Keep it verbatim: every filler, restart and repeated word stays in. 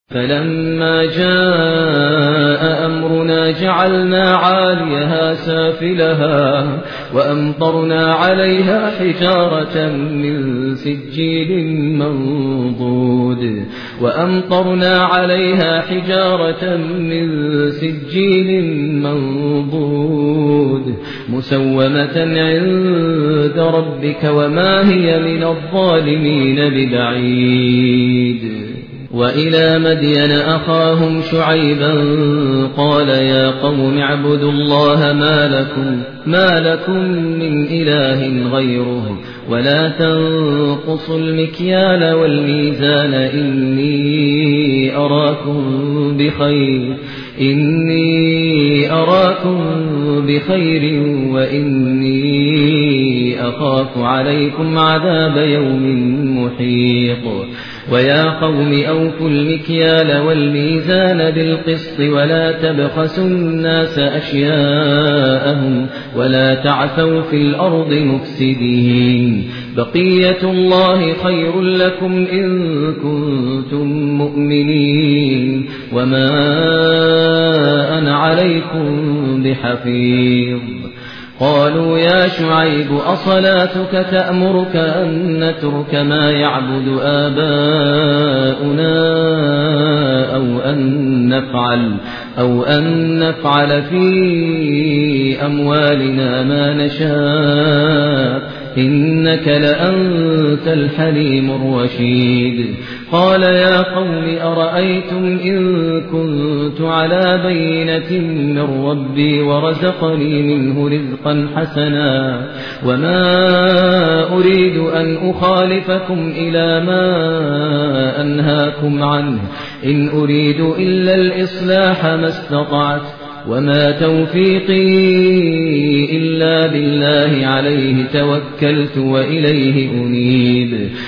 فلما جاء أمرنا جعلنا عاليها سافلها وأمطرنا عليها حجارة من سجيل منضود وأمطرنا عليها حجارة من سجيل منضود مسومة عند ربك وما هي من الظالمين ببعيد. وإلى مدين أخاهم شعيبا قال يا قوم اعبدوا الله ما لكم, ما لكم من إله غيره ولا تنقصوا المكيال والميزان إني أراكم بخير إني أراكم بخير وإني أخاف عليكم عذاب يوم محيط. ويا قوم أوفوا المكيال والميزان بالقسط ولا تبخسوا الناس أشياءهم ولا تعثوا في الأرض مفسدين بقية الله خير لكم إن كنتم مؤمنين وما أنا عليكم بحفيظ. قالوا يا شعيب أصلاتك تأمرك أن نترك ما يعبد آباؤنا أو أن نفعل أو أن نفعل في أموالنا ما نشاء إنك لأنت الحليم الرشيد. قال يا قوم أرأيتم إن كنت على بينة من ربي ورزقني منه رزقا حسنا وما أريد أن أخالفكم إلى ما أنهاكم عنه إن أريد إلا الإصلاح ما استطعت وما توفيقي إلا بالله عليه توكلت وإليه أنيب.